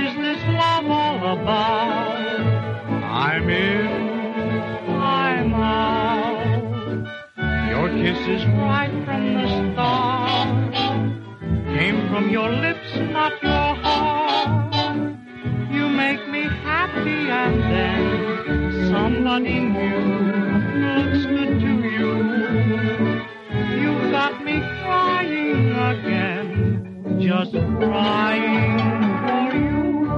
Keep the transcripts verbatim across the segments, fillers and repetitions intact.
is this love all about? I'm in, I'm out. Your kisses right from the start came from your lips, not your heart. You make me happy and then somebody new looks good to you. You've got me crying again, just crying for you.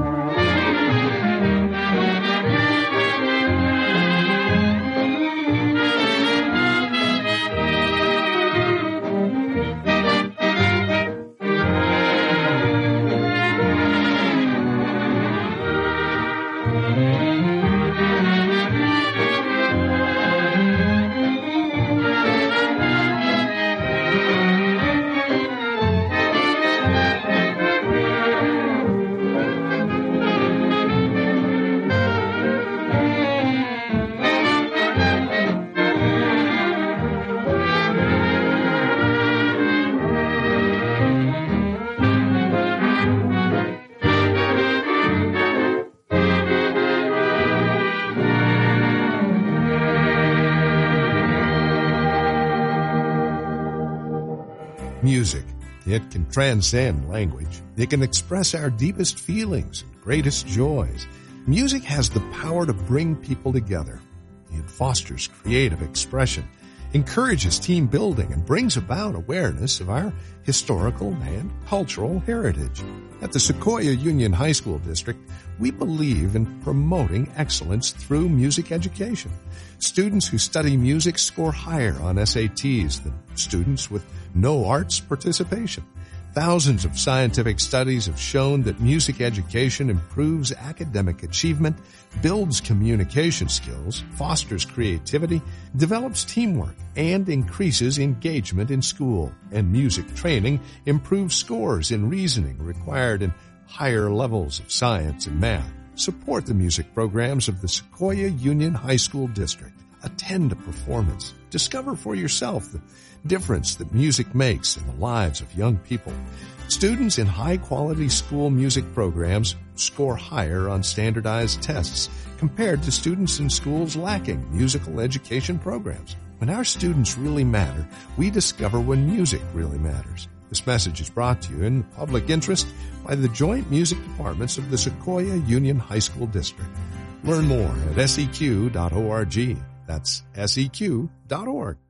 Music. It can transcend language. It can express our deepest feelings and greatest joys. Music has the power to bring people together. It fosters creative expression, encourages team building, and brings about awareness of our historical and cultural heritage. At the Sequoia Union High School District, we believe in promoting excellence through music education. Students who study music score higher on S A Ts than students with no arts participation. Thousands of scientific studies have shown that music education improves academic achievement, builds communication skills, fosters creativity, develops teamwork, and increases engagement in school. And music training improves scores in reasoning required in higher levels of science and math. Support the music programs of the Sequoia Union High School District. Attend a performance. Discover for yourself the difference that music makes in the lives of young people. Students in high-quality school music programs score higher on standardized tests compared to students in schools lacking musical education programs. When our students really matter, we discover when music really matters. This message is brought to you in the public interest by the Joint Music Departments of the Sequoia Union High School District. Learn more at S E Q dot org. That's S E Q dot org.